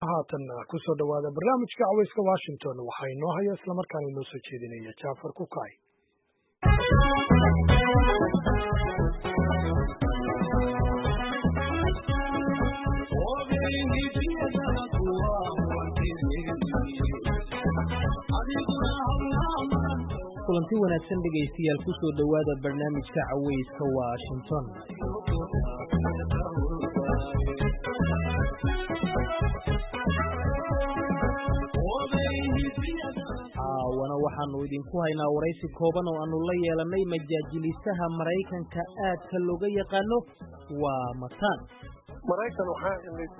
haatan ku soo dhawaada barnaamijka cawayska Washington waxaa inoo haya isla markaana inoo soo jeedinaya Jaafar Kukay. kulanti wanaagsan dhegaystayaal ku soo dhawaada barnaamijka cawayska Washington. waxaanu idinku haynaa waraysi kooban oo aanu la yeelanay majaajilistaha Maraykanka aadka looga yaqaano waa Mataan. Maraykan waxaa imid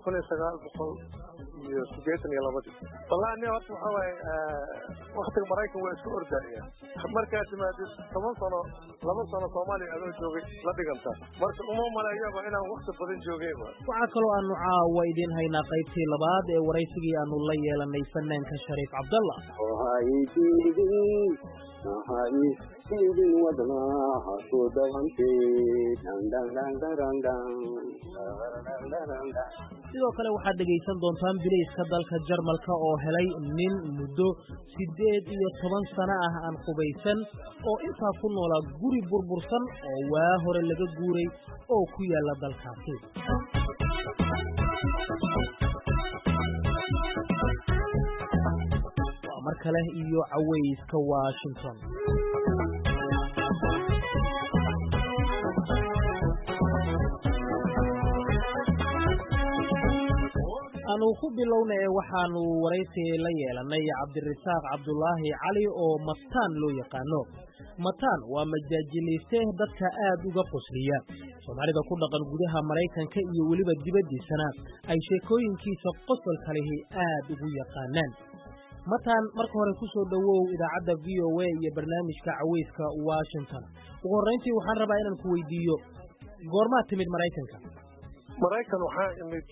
1982 wallahi horta waxa way waqtiga Maraykan waa isku ordaya markaa timaadid 10 sano 2 sano Soomaaliya adoo joogay la dhiganta marka uma malaayaba inaan waqti badan joogay waxa kaloo aanu caawa idin haynaa qaybtii labaad ee waraysigii aanu la yeelanay fanaanka Shariif Cabdalla sidoo kale waxaad dhegaysan doontaan bilayska dalka Jarmalka oo helay nin muddo 18 sano ah aan qubaysan oo intaa ku noolaa guri burbursan oo waa hore laga guuray oo ku yaala dalkaasi. waa mar kale iyo cawayska Washington. aanu ku bilownay waxaanu waraysi la yeelanay Cabdirasaaq Cabdullaahi Cali oo Mataan loo yaqaano. Mataan waa majaajiliste dadka aad uga qosliya Soomaalida ku dhaqan gudaha Maraykanka iyo waliba dibadiisana ay sheekooyinkiisa qosolka leh aad ugu yaqaanaan. Mataan marka hore ku soo dhawow idaacadda VOA iyo barnaamijka cawayska Washington. ugu horreyntii waxaan rabaa inaan ku weydiiyo goorma timid Maraykanka? Maraykan waxaa imid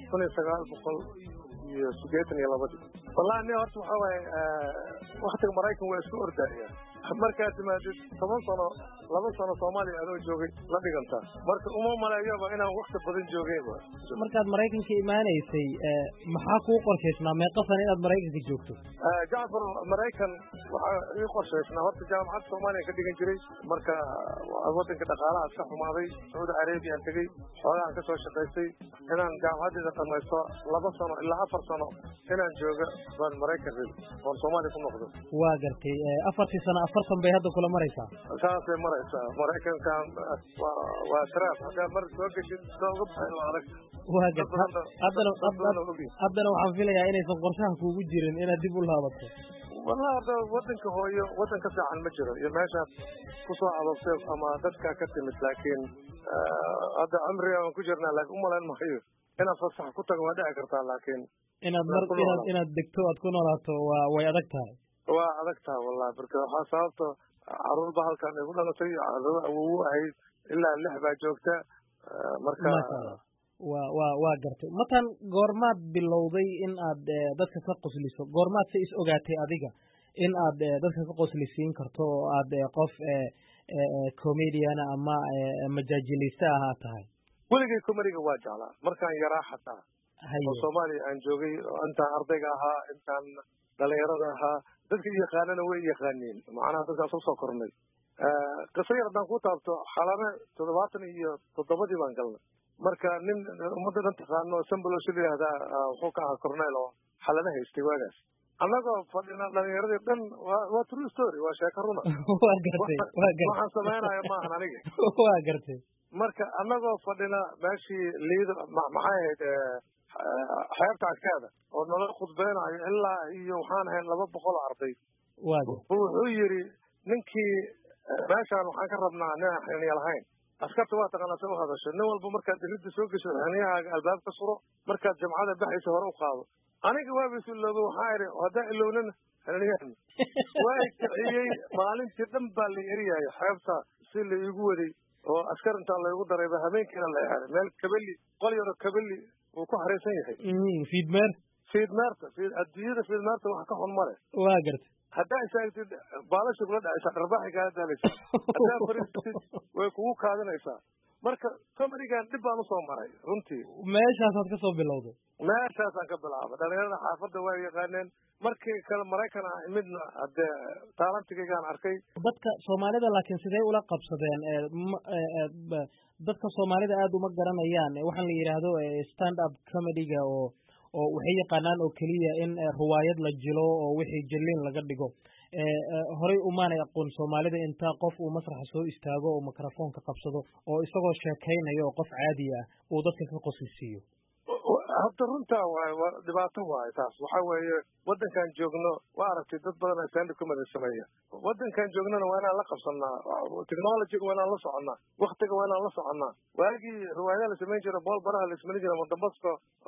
1982 wallahi horta waxa way waqtiga Maraykan waa isku ordaya markaa timaadid 10 sano 2 sano Soomaaliya adoo joogay la dhiganta marka uma malaayaba inaan waqti badan joogay markaad Maraykanka imaanaysay maxaa ku qorshaysnaa meeqa sano inaad Maraykanka joogto? Jaafar Maraykan waxa ii qorshaysnaa horta jaamacad Soomaaliya ka dhigan jiray marka wadanka dhaqaalaha ka xumaaday Saudi Arabia tagay xoolaha ka soo shaqaystay inaan jaamacadda dhamaysto 2 sano ilaa 4 sano inaan joogo baan Maraykan oo Soomaaliya ku noqdo. waa gartay 4 sano 40 bay hadda kula maraysaa. saasay maraysaa Maraykanka waa taraaf hada mar soo gashay soo baxay adag. waa gartay haddana waxaan filayaa inaysan qorshaha kuugu jirin inaad dib u laabato. wallahi wadanka hooyo wadanka fiican ma jiro iyo meesha ku soo adoobtay ama dadka ka timid laakiin hadda amriga aan ku jirnaa laakiin umalan maayo inaad fasax ku tago waa dhici kartaa laakiin inaad degto aad ku noolaato way adag tahay. waa adag tahay wallahi marka waxa sababta caruur bahalkan ay ku dhalatay caruur awow ahayd ilaa 6 baa joogta marka waa gartay. Mataan goormaad bilowday in aad dadka ka qosliso goormaad is ogaatay adiga in aad dadka ka qoslisiin karto oo aad qof comedian ama majaajiliste ah tahay? weligay comedy waa jeclaa markaan yaraa xataa oo Soomaaliya aan joogay intaan ardayga ahaa intaan dhalinyarada ahaa dadka yaqaanana way yaqaaniin macnaha dadka soo kornay qasayr haddaan ku taabto xalana 77 baan galnay marka nin ummadda dhan taqaano Sambalo Shiliyaada wuxuu ka ahaa cornel oo xalana haystay waagaas annagoo fadhina dhalinyarada dhan waa true story waa sheeko runa. waa gartay waxaan samaynayo maahan aniga. waa gartay marka annagoo fadhina meeshii liido maxay ahayd xeebta Agteeda oo nala khudbeenayo ilaa iyo waxaan ahayn 200 arday. wuxuu yiri ninkii meeshaan waxaan ka rabnaa inaan lahayn askarta waa taqaanaa soo hadasho nin walba markaad ridda soo gasho xaniyahaaga albaabka suro markaad jamcada baxayso hore u qaado aniga waa bisuloobo waxaa iri hada ilownan xaniyahan waa kiciyay maalintii dhan baa la yariyay xeebta si la igu waday oo askar inta la igu daray habeenkii la yaaray meel kabali qol yar kabali uu ku xareysan yahay fiidmeerta wax ka xun male. waa gartay haddaa isaagtid baalasha kula dhacaysa dharbaaxi kaa daalaysa haddaa fariistid way kugu kaadinaysaa marka comedigan dib baan usoo maray runtii. meeshaasaad ka soo bilowday? meeshaasaan ka bilaabay. dhalinyarada xaafadda waa yaqaaneen. markii kale Maraykan ah midna hadee taalantigaygaan arkay. dadka Soomaalida laakiin sidee ula qabsadeen? dadka Soomaalida aad uma garanayaan waxaan la yiraahdo stand up comedy-ga oo waxay yaqaanaan oo kaliya in riwaayad la jilo oo wixii jilin laga dhigo. horey umaanay aqoon Soomaalida inta qof uu masraxa soo istaago oo mikrofoonka qabsado oo isagoo sheekaynayo oo qof caadi ah uu dadka ka qoslaysiiyo. hadda runtaa waa dhibaato waaye taas. waxa weeye waddankan joogno waa aragtay dad badan stand up comedy sameeya. waddankan joognana waa inaan la qabsannaa. technology-ga waa inaan la soconnaa. waktiga waa inaan la soconnaa. waagii riwaayadaha la samayn jira bool baraha la samayn jira Mombasa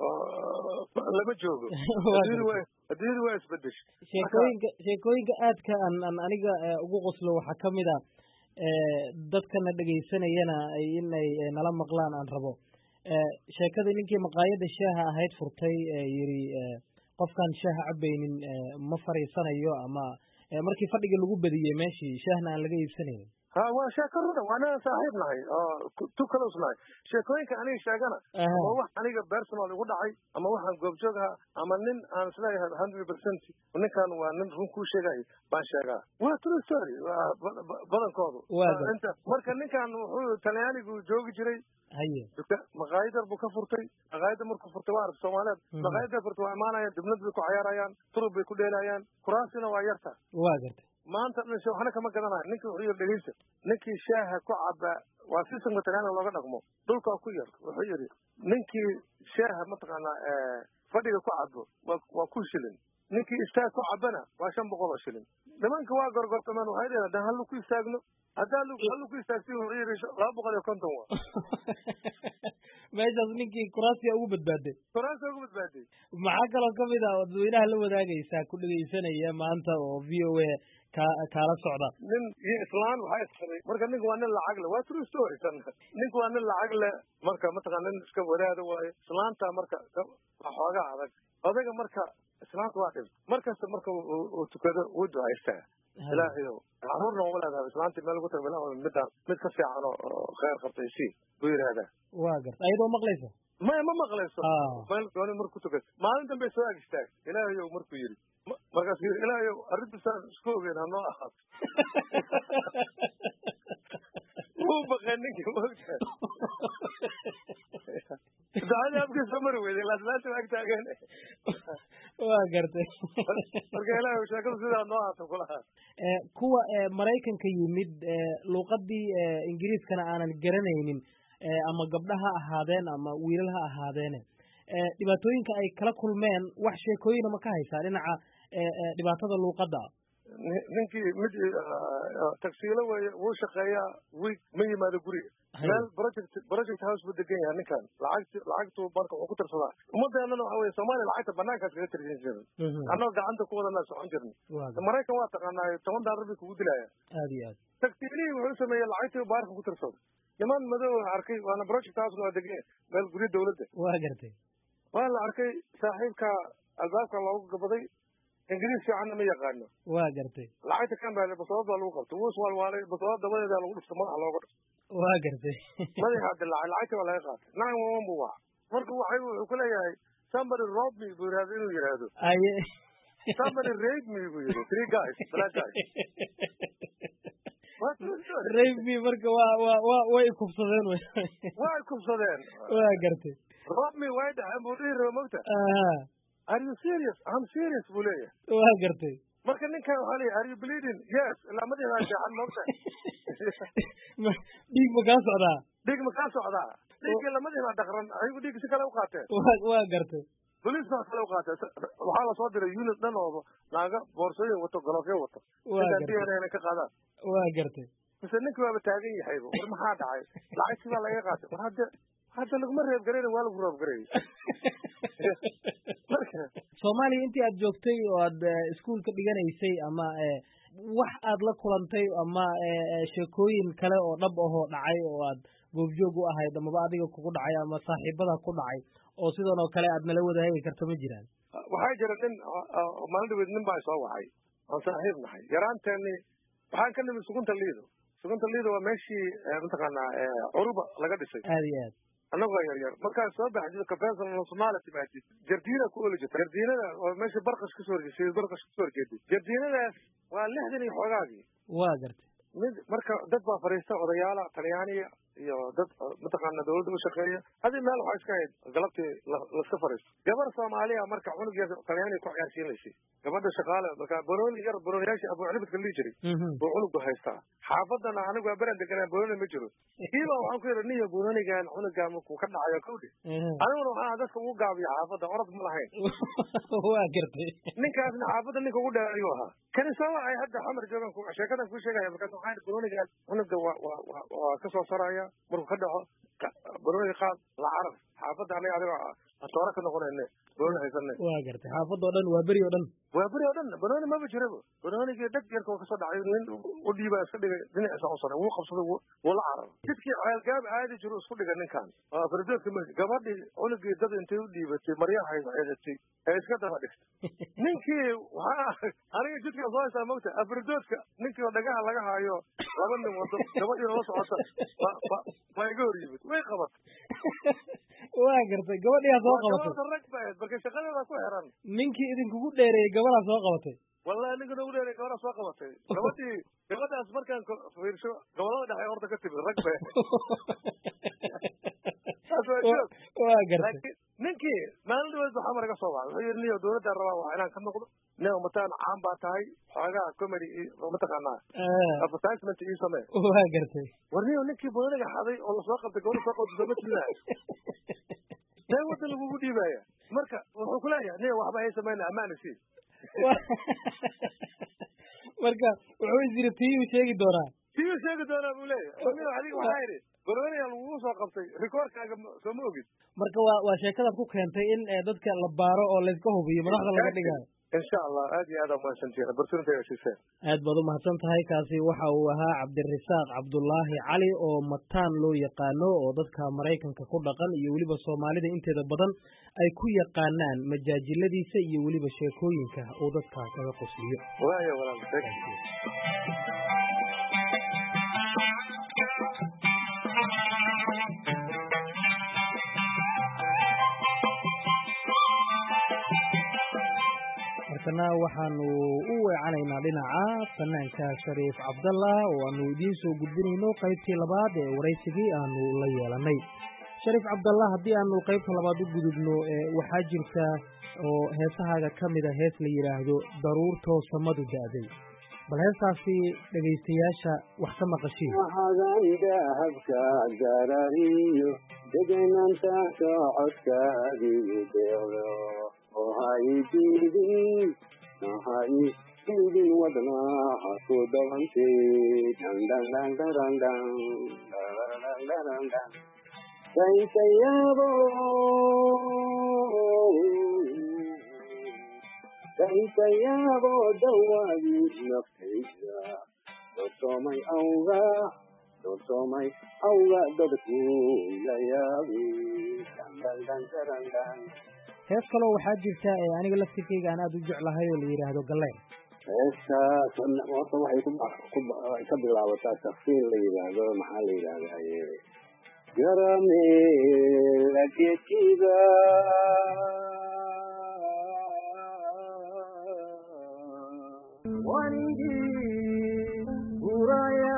lama joogo. adduunyadu waa isbedeshay. sheekooyinka aadka aan aniga ugu qoslo waxaa ka mid ah dadkana dhegaysanayana inay nala maqlaan aan rabo. sheekada ninkii maqaayadda shaaha ahayd furtay yiri qofkan shaaha cabaynin ma fariisanayo ama markii fadhiga lagu badiyay meeshii shaahna aan laga iibsanaynin. waa sheeko runa waana saaxiib nahay oo tu close nahay. sheekooyinka aniga sheegana ama wax aniga personal igu dhacay ama waxaan goobjoog ahaa ama nin aan isleeyahay 100% ninkan waa nin run kuu sheegay baan sheegaa. waa true story badankoodu. marka ninkan wuxuu Talyaanigu joogi jiray. maqaayadar buu ka furtay. maqaayada markuu furtay waa arag Soomaaliyeed. maqaayada furtay waa imaanayaan dibnad bay ku ciyaarayaan turub bay ku dheelayaan kuraasina waa yarta. waa gartay. maanta waxna kama garanayo. ninkii wuxuu yiri dhegeysta ninkii shaaha ku caba waa systemka Talyaaniga looga dhaqmo dhulka ku yar. wuxuu yiri ninkii shaaha mataqaanaa fadhiga ku cabo waa ku shilin. ninkii istaag ku cabana waa 500 shilin. nimanka waa gorgortamaan waxay leedahay hal ku istaagno hadda hal ku istaagtay wuxuu yiri 250 waa. meeshaas ninkii kuraasiga ugu badbaaday. maxaa kaloo ka mid ah dadweynaha la wadaagaysaa ku dhegaysanaya maanta oo VOA kaala socda? nin iyo islaan waxay isqabay. marka ninka waa nin lacag leh. waa true story tan. ninka waa nin lacag leh marka mataqaana nin iska wadaada waaye. islaanta marka waxoogaa adag. odayga marka islaanta waa dhib. markasta marka uu tukado uu ducaystaa. ilaahayow caruurna uma leedahay islaantii meel ugu tagbilaa mid ka fiican oo khayr qabtay si buu yidhaahdaa. waa garta ayadoo maqlayso? ma maqlayso. meel dooni markuu tukad maalin dambe soo ag istaag. ilaahayow markuu yidhi markaas yidhi ilaahayow arrintaasaan isku ogeyn hanoo ahaato. wuu baqeen ninkii moogtaa. ducadii afkiisa mari weyday laaslaanta waa ag taageen. waa gartay. marka ilaahayow sheekadu sidaa noo ahaato kulahaa. kuwa Maraykanka yimid luuqadii Ingiriiskana aanan garanaynin ama gabdha ha ahaadeen ama wiilal ha ahaadeen dhibaatooyinka ay kala kulmeen wax sheekooyin ma ka haysaa dhinaca dhibaatada luuqadda? ninkii mid tagsiilo weeye wuu shaqeeyaa week ma yimaado guriga. meel project house buu degan yahay ninkan. lacagtu marka wuxuu ku tirsadaa. ummadeennana waxa weye Soomaaliya lacagta banaankaas kaga tirsan jirin. annagoo gacanta ku wadanaa socon jirnay. Maraykan waa taqaanaa $10 bay kugu dilayaa. aad iyo aad. tagsiilihii wuxuu sameeyey lacagtii baarka ku tirsaday. niman madow arkay waana project house waa degan meel guri dawladda. waa gartay. waa la arkay saaxiibka albaabka loogu gabaday. ingiriis fiicanna ma yaqaano. waa gartay. lacagta kan baa basood baa lagu qabtay. wuu iswaalwaalay basood dabadeeda lagu dhufto madaxa looga dhufto. waa gartay. madaxa dilaacay lacagta waa laga qaatay. 911 buu waa. marka wuxuu ku leeyahay somebody robbed me buu yiraahdo inuu yiraahdo. somebody raped me buu yiri. 3 guys black guys. rape me marka way kubsadeen. way kubsadeen. waa gartay. rob me way dhaxan buu dhihi moogta. are you serious? I'm serious buu leeyahay. waa gartay. marka ninkan waxaa leeyahay are you bleeding? yes. ilaa madaxa dhaxan moogta. dhiig ma kaa socdaa? dhiig ma kaa socdaa? dhiigga lamadiina dhaqran ayagu dhiig si kale u qaateen. waa gartay. booliis baa kale u qaatay. waxaa lasoo diray unit dhan oo naaga boorsooyin wato galoofyo wato. inay ka qaadaan. waa gartay. mise ninkii waaba taagan yahayba. war maxaa dhacay? lacagtii baa laga qaatay. war hadda laguma reeb garayna waa lagu roob garayay. Soomaaliya intii aad joogtay oo aad iskuulka dhiganaysay ama wax aad la kulantay ama sheekooyin kale oo dhab ahoo dhacay oo aad goobjoog u ahayd amaba adiga kugu dhacay ama saaxiibada ku dhacay oo sidan oo kale aad nala wadaagi karto ma jiraan? waxaa jira nin maalin dhaweed nin baa soo wacay oon saaxiib nahay. yaraanteeni waxaan ka nimid sugunta liido. sugunta liida waa meeshii mataqaanaa curuba laga dhisay aad iyo aad annagoo yaryar markaad soo baxdid kafeesal Soomaaliya timaadid jardiina ku oli jirta jardiinada oo meesha barqash ka soo horjeeday barqash ka soo horjeeday jardiinadaas waa 60 iyo xogaagii waa gartay marka dad baa fariista odayaala Talyaaniga iyo dad mataqaana dawladda u shaqeeya hadii meel waxa iska hayd galabtii la iska fariisto gabar Soomaaliya marka cunugeeda Talyaaniga ku ciyaarsiinaysa gabadha shaqaale marka borooni yar borooniyaasha Abu Cunub ka liijiri oo cunugu haysta xaafadana anigu waa baran deganaa borooni ma jiro kiiba waxaan ku yiri niyo boroonigan cunuga markuu ka dhacayo kowdi aniguna waxaan dadka ugu gaabiyo xaafada orod ma lahayn waa gartay ninkaasna xaafada ninka ugu dheerayo ahaa kan soo ay hadda xamar joogan ku sheekadan ku sheegaya marka waxaan boroonigan cunuga waa ka soo saraya markuu ka dhaco borooni qaad la carab xaafada aniga atoora ka noqonayna borooni haysanne waa gartay xaafada dhan waa bari oo dhan borooni ma jirabo borooniga dad yarka ka soo dhacay nin u dhiibay iska dhigay dhinaciisa u saray wuu qabsaday wuu la carab jidkii ceelgaab aadi jiru isku dhigay ninkan fardoodka ma gabadhii cunugii dad intay u dhiibatay maryaha haydatay ee iska daba dhigtay ninkii waxa aniga jidka soo haysta moogta fardoodka ninkii dhagaha laga haayo laba nin wado gabadhii la socota way iga hor yimid way qabatay waa gartay gabadhii soo qabatay marka shaqadeeda ku xiran ninkii idinku dheereeyay gabadha soo qabatay wallahi ninka ugu dheereeyay gabadha soo qabatay gabadhaas markaan fiirsho gabadha dhaxay horta ka timid rag bay waa gartay ninkii maalin walba waxa marga soo wacay wuxuu yiri niyo dawladda rabaa waa inaan ka noqdo neo mataan caan baa tahay xoogaa comedy mataqaanaa advertisement ii samee waa gartay warniyo ninkii booliga xaday oo la soo qabtay gabadha soo qabtay dama tilaa dawladda lagu dhiibaya marka wuxuu ku leeyahay niyo waxba ay sameeyna amaanisi marka wuxuu isiri tii sheegi doonaa buu leeyahay niyo adiga waxa yiri borooniga lagu soo qabtay rikoorkaaga soo ma ogid marka waa sheekada ku keentay in dadka la baaro oo la iska hubiyo madaxda laga dhigayo insha Allah aad iyo aad u mahadsantihiin opportunity siisay aad baad u mahadsan tahay kaasi waxa uu ahaa Cabdirasaaq Cabdullaahi Cali oo mataan loo yaqaano oo dadka Mareykanka ku dhaqan iyo waliba Soomaalida inteeda badan ay ku yaqaanaan majaajiladiisa iyo waliba sheekooyinka oo dadka kaga qosliyo waayo walaal markana waxaanu u weecanaynaa dhinaca fanaanka Shariif Cabdallah oo aanu idiin soo gudbinayno qaybtii labaad ee waraysigii aanu la yeelanay Shariif Cabdallah haddii aanu qaybta labaad u gudubno waxaa jirta oo heesahaaga ka mid ah hees la yiraahdo daruurtoo samadu da'day bal heestaasi dhagaystayaasha wax ka maqashiin waxaagayda habka garariyo degenaanta socodkaagii deeqdo oo haydidin wadnaha ku dabantay kaytayaabo dawaadii naftayda doorsoomay awga dadku la yaabi hees kaloo waxaa jirta aniga laftirkayga aan aad u jeclahay oo la yiraahdo Galleen heestaas horta waxay ka bilaabataa tafsiir la yiraahdo maxaa la yiraahdaa garame lageetiga wanigi uraya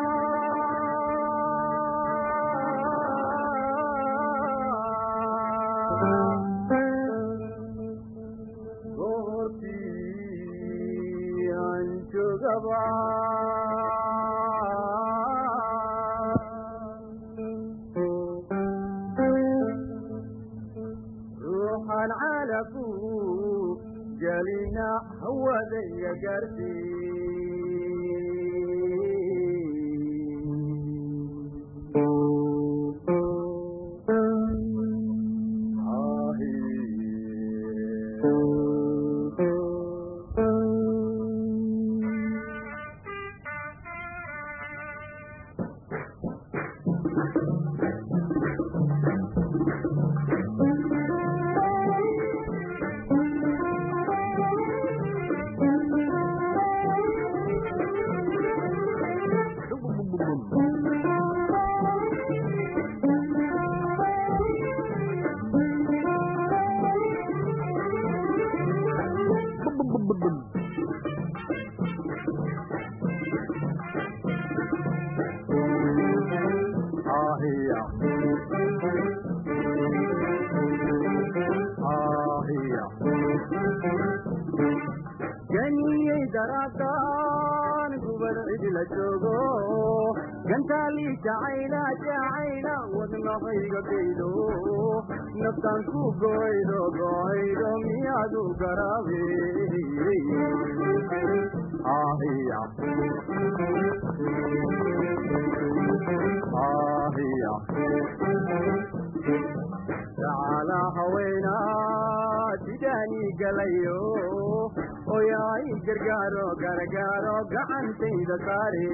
ruuxan calaku gelina hawadayga gaarsiin ganiyey daraadaan gubad cidla joogo gantaalii jacayla jacayla wadnahayga gaydo naftaan ku goydo goydo miyaadu garaabe تعالى هوينا تجاني قليو وياي قرقارو قرقارو قعن سيد ساري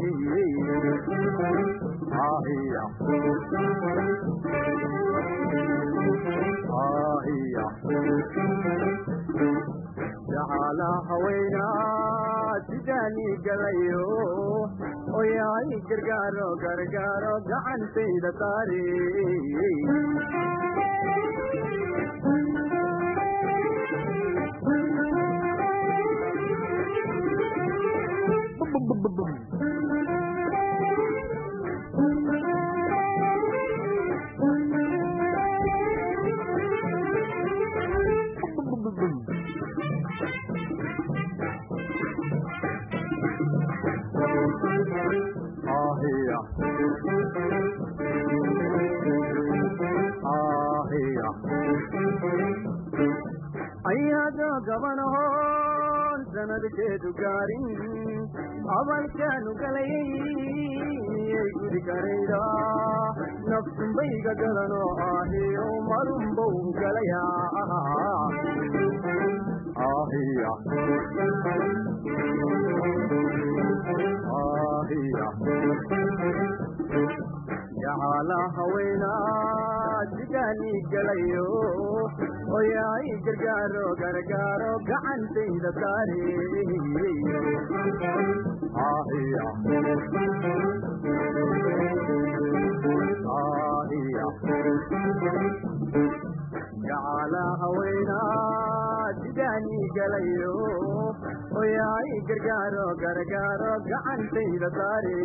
آهيا آهيا تعالى هوينا تجاني قليو وياي قرقارو قرقارو قعن سيد ساري أيادو قبنهون سند كيدو قارين أول كانوا قليي يقول كريدا نفس بيغا قلنو آهيو مرمبو قليا آهيا آهيا جعلا هوينا تجاني قليو وياي قرقارو قرقارو قعن سيد ساري آهيا آهيا جعلا هوينا تجاني قليو وياي قرقارو قرقارو قعن سيد ساري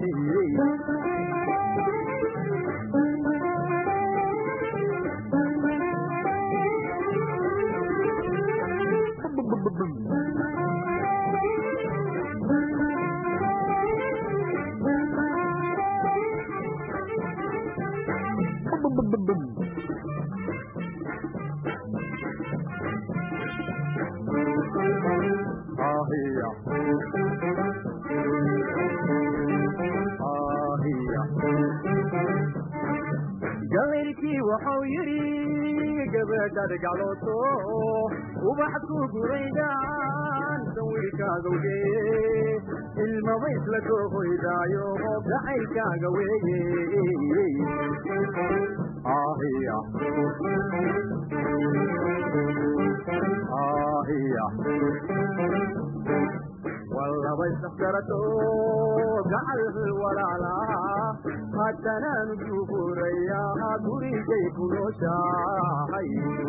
قليلكي وحويري قبل قالوتو وبحثوا قريدان سويركا قوي المضيف لكو خويدا يوم بعيكا قوي آهيا آهيا والله بيستفكرتو قعل الولالا حتى ننجوب رياها قري جيكو شاهي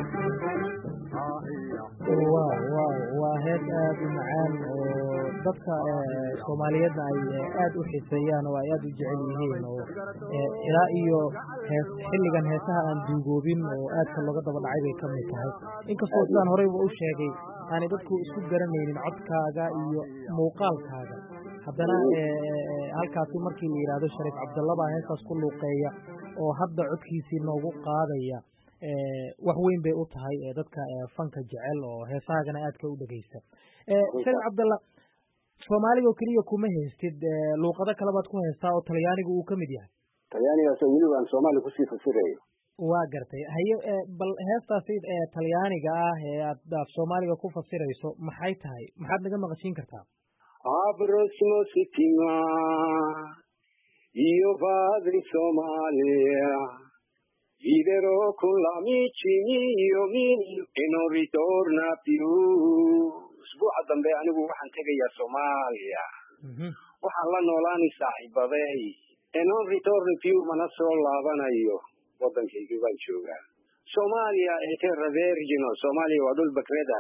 waa hees aad u macaan oo dadka Soomaaliyeedna ay aad u xiiseeyaan oo ay aad u jecel yihiin oo ilaa iyo xilligan heesaha aan duugoobin oo aadka looga daba dhacay bay ka mid tahay inkastoo sidaan horeyba u sheegay aanay dadku isku garanaynin codkaaga iyo muuqaalkaaga haddana halkaasi markii la yidhaahdo Shariif Cabdalla baa heesaas ku luuqeeya oo hadda codkiisii noogu qaadaya wax weyn bay u tahay dadka fanka jecel oo heesaagana aadka u dhageysta Shariif Cabdalla Soomaaliga oo kaliya kuma heystid luuqado kale baad ku heystaa oo Talyaaniga uu ka mid yahay Talyaanigaas weliba aan Soomaali ku sii fasirayo waa gartay haye bal heestaasi Talyaaniga ah ee aad Soomaaliga ku fasirayso maxay tahay maxaad naga maqashin kartaa Prossimo settimana io vado in Somalia vivrò con l'amici miei e non ritorna più usbuuca dambe anigu waxaan tegayaa Soomaaliya waxaan la noolaani saaxiibaday e non ritorna più mana soo laabanayo wadankayga baan joogaa Soomaaliya ee terra vergine Soomaaliya waa dhul bakrada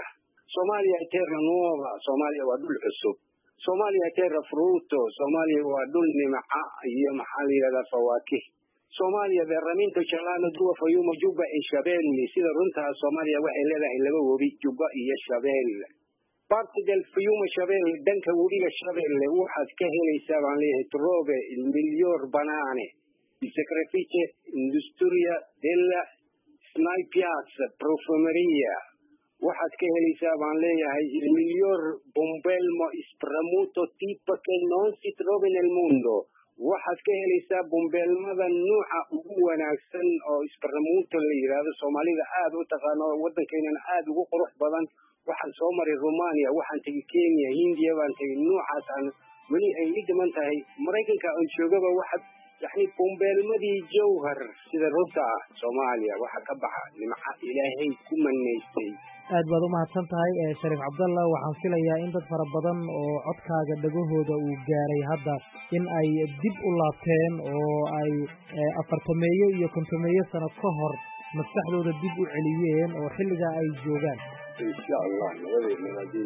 Soomaaliya terra nuova, Soomaaliya waa dhul cusub. Soomaaliya terra frutto, Soomaaliya waa dhul nimca iyo maxaa la yiraahdaa fawaakih. Soomaaliya veramente ce l'hanno due fiumi Juba e Shabelle, sida runta Soomaaliya waxay leedahay laba webi Juba iyo Shabelle. Parte del fiume Shabelle, danka webiga Shabelle waxaad ka helaysaa baan leeyahay trove il miglior banane, il sacrificio industria della Snai Piazza, profumeria. waxaad ka helaysaa baan leeyahay il miglior bombelmo spremuto tipo che non si trova nel mondo. waxaad ka helaysaa bombelmada nuuca ugu wanaagsan oo spremuto la yiraahdo Soomaalida aad u taqaano wadankeena aad ugu qurux badan. waxaan soo maray Romania, waxaan tagay Kenya, Hindiya baan tagay. nuucaas aan weli ay ii dhiman tahay Mareykanka oo joogaba waxaad يعني bombelmadii jawhar sida runta Soomaaliya waxa ka baxa nimca Ilaahay ku maneystay. aad baad u mahadsan tahay Shariif Cabdalla. waxaan filayaa in dad fara badan oo codkaaga dhagahooda uu gaaray hadda in ay dib u laabteen oo ay afartameeyo iyo kontomeeyo sano ka hor maskaxdooda dib u celiyeen oo xilliga ay joogaan. insha Allah nabadii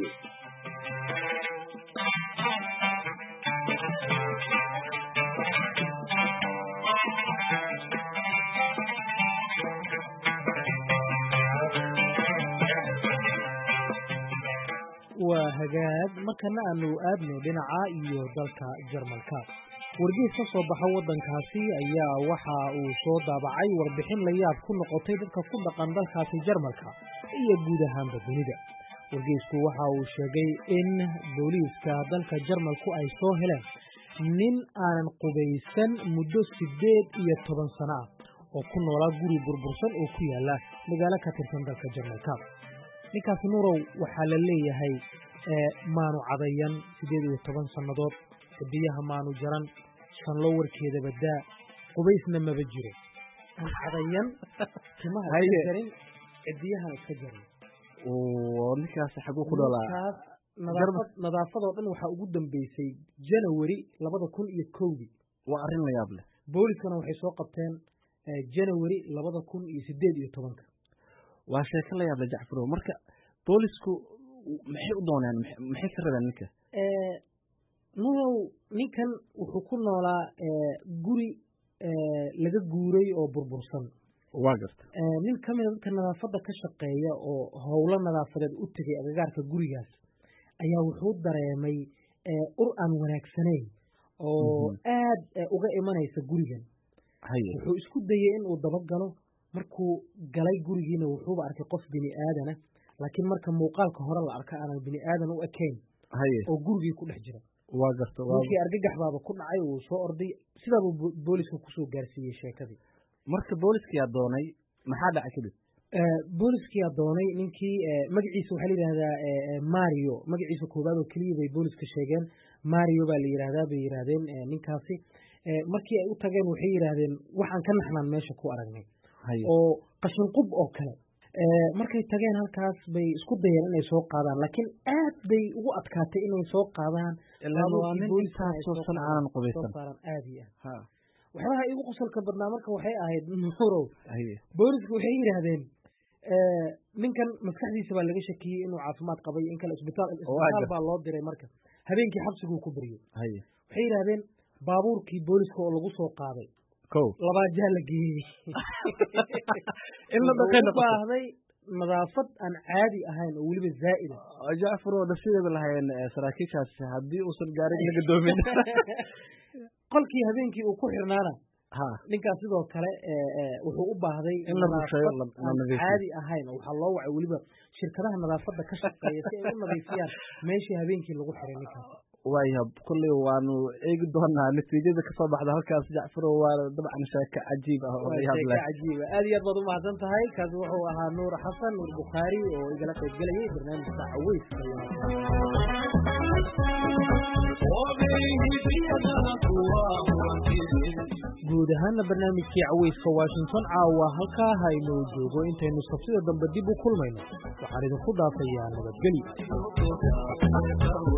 waa hagaag markana aanu aadno dhinaca iyo dalka Jarmalka. wargeys ka soo baxa wadankaasi ayaa waxa uu soo daabacay warbixin la yaab ku noqotay dadka ku dhaqan dalkaasi Jarmalka iyo guud ahaanba dunida. wargeysku waxa uu sheegay in booliiska dalka Jarmalku ay soo heleen nin aanan qubaysan muddo 18 sano ah oo ku noolaa guri burbursan oo ku yaala magaalo ka tirsan dalka Jarmalka. ninkaas nuurow waxaa la leeyahay maanu cadayan 18 sannadood, biyaha maanu jaran, shanlo warkeeda badaa, qubaysna maba jiro. cadayan timaha jarin, biyaha iska jarin. oo ninkaas xagu ku dhalaa nadaafadoo dhan waxa ugu dambeysay January 2001. waa arrin la yaab leh. booliskana waxay soo qabteen January 2018. waa sheeko la yaab leh Jacfar. marka boolisku maxay u doonaan, maxay ka rabaan ninka? ninkan wuxuu ku noolaa guri laga guuray oo burbursan. waa garta nin ka mid dadka nadaafadda ka shaqeeya oo howlo nadaafadeed u tegay agagaarka gurigaas ayaa wuxuu dareemay ur aan wanaagsanayn oo aad uga imanaysa gurigan. wuxuu isku dayay in uu dabagalo. markuu galay gurigiina wuxuuba arkay qof bini aadana, laakiin marka muuqaalka hore la arka aanan bini aadan u ekayn oo gurigii ku dhex jira. waa garta ninkii argagax baaba ku dhacay, uu soo orday. sidaabuu booliska kusoo gaarsiiyey sheekadii. marka booliskiyaa doonay maxaa dhacay kadib? booliskiyaa doonay ninkii magaciisa waxaa la yidhahdaa Mario. magaciisa koowaad oo keliya bay booliska sheegeen. Mario baa la yidhahdaa bay yidhaahdeen ninkaasi. markii ay u tageen waxay yidhaahdeen waxaan ka naxnaan meesha ku aragnay oo qashin qub oo kale. markay tageen halkaas bay isku dayeen inay soo qaadaan, laakiin aad bay ugu adkaatay inay soo qaadaan. waxyaalaha igu qosolka badnaa marka waxay ahayd nuurow, boolisku waxay yidhaahdeen ninkan maskaxdiisa baa laga shakiyey inuu caafimaad qabay in kale isbitaal baa loo diray. marka habeenkii xabsiguu ku baryo. waxay yidhaahdeen baabuurkii booliska oo lagu soo qaaday labaa jaa la geeyey. baahday nadaafad aan caadi ahayn oo weliba zaa'ida. Jacfar oo dhasideeda lahayn saraakiishaas haddii uusan gaarin laga doomin. qolkii habeenkii uu ku xirnaana ninkaas sidoo kale wuxuu u baahday in la rusheeyo caadi ahayn. waxaa loo wacay weliba shirkadaha nadaafadda ka shaqeeya si ay u nadiifiyaan meeshii habeenkii lagu xiray ninkaas. waayab kulley waanu eegi doonaa natiijada ka soo baxda halkaas Jacfar. waa dabcan sheeko cajiib ah oo yaab leh. aad iyo aad baad u mahadsan tahay. kaas wuxuu ahaa Nuur Xasan Nuur Bukhaari oo igala qayb galayay barnaamijka Caweyska. guud ahaana barnaamijkii Caweyska Washington caawa halkaa haynoo joogo. intaynu sabtida dambe dib u kulmayno waxaan idinku dhaafayaa nabadgelyo.